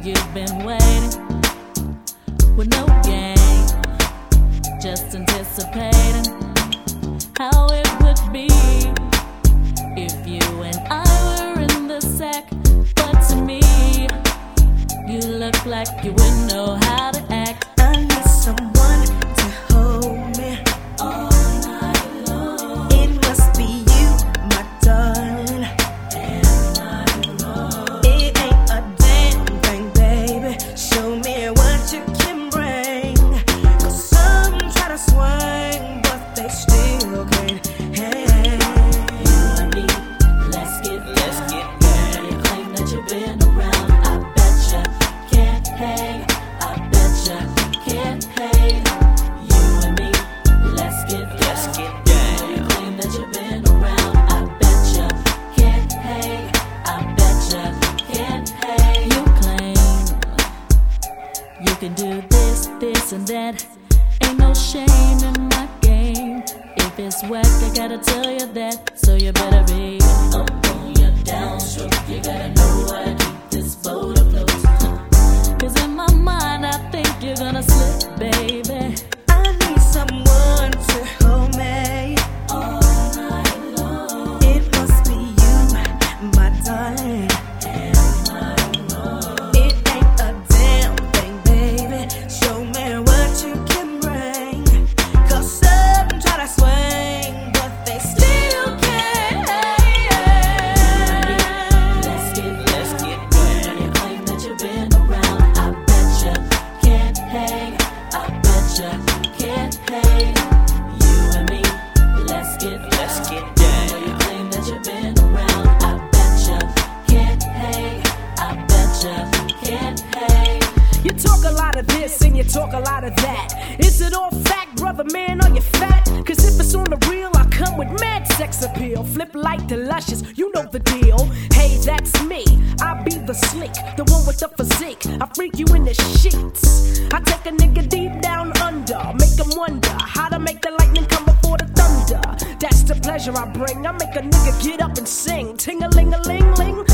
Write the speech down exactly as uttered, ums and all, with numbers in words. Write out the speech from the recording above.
You've been waiting with no game, just anticipating how it would be if you and I were in the sack. But to me, you look like you wouldn't know how to act. I need someone to hold me all night long. It must be you, my darling. And my love. It ain't a damn thing, baby. Show me what you can bring. 'Cause some try to swing, but they still can't hang. You and me, let's get let's get down. You claim that you've been around. I betcha can't hang. I betcha can't hang. You and me, let's get let's get down. You claim that you've been around. I betcha can't hang. I betcha can't hang. You claim you can do this, this, and that. Ain't no shame in my game. If it's whack, I gotta tell you that. So you better be up on your downstroke. You gotta know how to keep this boat afloat. 'Cause in my mind, I think you're gonna slip, baby. I need someone to hold me All night long. It must be you, my darling. And my love. It ain't a damn thing, baby. Show me what you can bring. 'Cause some try to swing, but they still can't hang. Let's get, let's get down. You claim that you've been around. I betcha can't hang. I betcha can't hang. You and me, let's get, let's get down. You claim that you've been around. I betcha can't hang. I betcha can't hang. You talk a lot of this and you talk a lot of that. Is it all fact, brother man, or you fat? 'Cause if it's on the real, I come with mad sex appeal. Flip like the luscious, you know the deal. Hey, that's me, I be the slick, the one with the physique. I freak you in the sheets. I take a nigga deep down under, make him wonder how to make the lightning come before the thunder. That's the pleasure I bring. I make a nigga get up and sing, ting-a-ling-a-ling-ling.